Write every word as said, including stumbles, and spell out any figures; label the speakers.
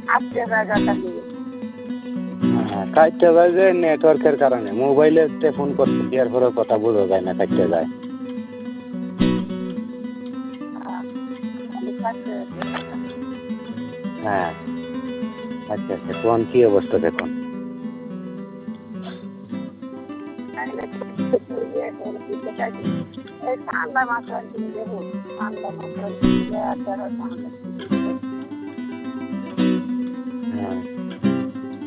Speaker 1: আজকে জায়গাটা দিয়ে
Speaker 2: হ্যাঁ কাটতে যায় যে নেটওয়ার্কের কারণে মোবাইলেতে ফোন করতে দেওয়ার পরেও কথা বোঝা যায় না কাটতে যায়। হ্যাঁ আচ্ছা আচ্ছা কোন কী অবস্থা দেখুন।
Speaker 1: ঠান্ডা মাছ আর কি দেবো ঠান্ডা মাছ